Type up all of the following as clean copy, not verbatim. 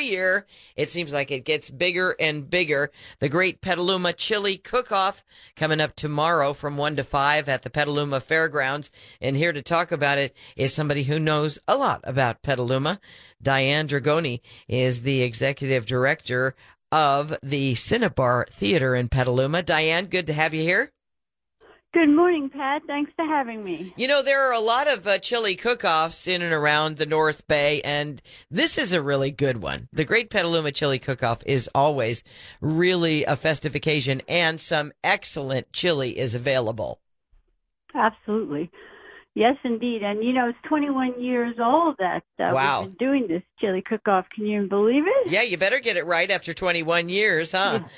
every year, it seems like it gets bigger and bigger. The Great Petaluma Chili Cook-Off coming up tomorrow from 1 to 5 at the Petaluma Fairgrounds. And here to talk about it is somebody who knows a lot about Petaluma. Diane Dragoni is the executive director of the Cinnabar Theater in Petaluma. Diane, good to have you here. Good morning, Pat. Thanks for having me. You know, there are a lot of chili cook-offs in and around the North Bay, and this is a really good one. The Great Petaluma Chili Cook-Off is always really a festive occasion, and some excellent chili is available. Absolutely. Yes, indeed. And, you know, it's 21 years old that Wow. we've been doing this chili cook-off. Can you believe it? Yeah, you better get it right after 21 years, huh? Yeah,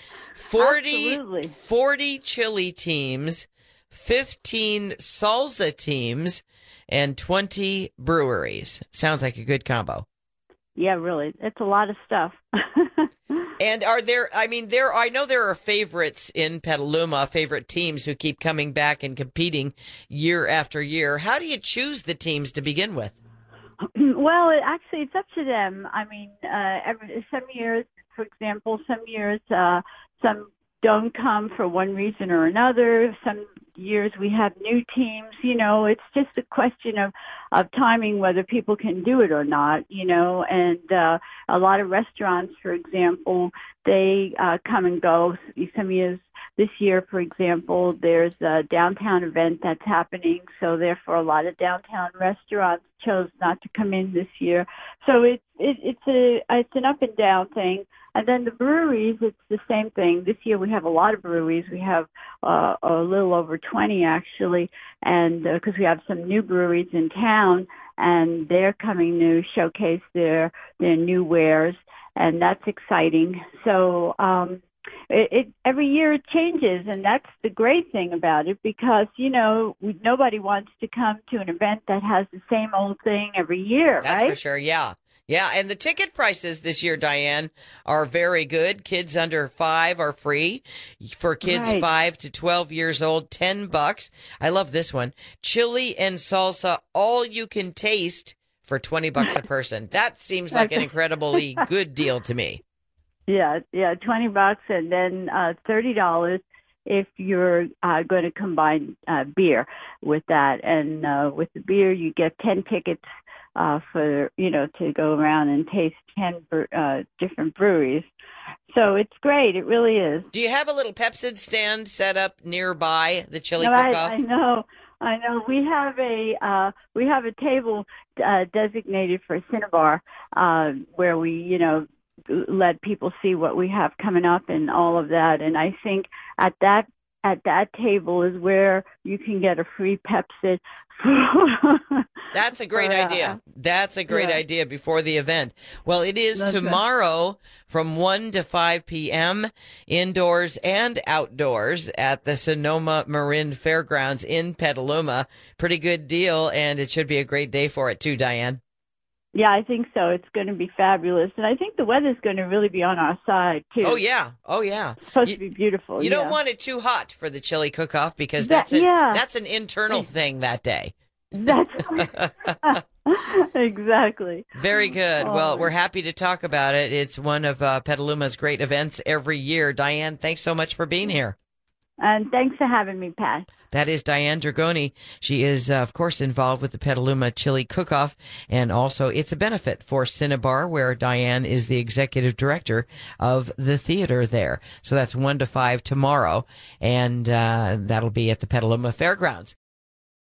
40 chili teams, 15 salsa teams, and 20 breweries. Sounds like a good combo. Yeah, really. It's a lot of stuff. And are there, I know there are favorites in Petaluma, favorite teams who keep coming back and competing year after year. How do you choose the teams to begin with? Well, actually, it's up to them. I mean, some years, for example, some don't come for one reason or another. Some years we have new teams. You know, it's just a question of timing whether people can do it or not, you know. And a lot of restaurants, for example, they come and go. Some years, this year, for example, there's a downtown event that's happening, so therefore a lot of downtown restaurants chose not to come in this year. So it's an up and down thing. And then the breweries, it's the same thing. This year we have a lot of breweries. We have a little over 20 actually, and because we have some new breweries in town, and they're coming to showcase their new wares, and that's exciting. So every year it changes, and that's the great thing about it, because, you know, nobody wants to come to an event that has the same old thing every year, That's right? for sure, yeah. Yeah, and the ticket prices this year, Diane, are very good. Kids under 5 are free. For kids Right. 5 to 12 years old, $10. I love this one. Chili and salsa, all you can taste for $20 a person. That seems like an incredibly good deal to me. Yeah, $20, and then $30 if you're going to combine beer with that. And with the beer, you get 10 tickets for, you know, to go around and taste 10 different breweries. So it's great. It really is. Do you have a little Pepsid stand set up nearby the chili No, cook-off? I know. We have a table designated for Cinnabar where we, you know, let people see what we have coming up and all of that. And I think at that table is where you can get a free Pepsi. That's a great idea. That's a great idea before the event. Well, it is tomorrow from 1 to 5 p.m. indoors and outdoors at the Sonoma Marin Fairgrounds in Petaluma. Pretty good deal, and it should be a great day for it too, Diane. Yeah, I think so. It's going to be fabulous. And I think the weather's going to really be on our side, too. Oh, yeah. It's supposed to be beautiful. You don't want it too hot for the chili cook-off, because that's an internal thing that day. That's exactly. Very good. Well, we're happy to talk about it. It's one of Petaluma's great events every year. Diane, thanks so much for being here. And thanks for having me, Pat. That is Diane Dragoni. She is, of course, involved with the Petaluma Chili Cook-Off, and also it's a benefit for Cinnabar, where Diane is the executive director of the theater there. So that's 1 to 5 tomorrow, and that'll be at the Petaluma Fairgrounds.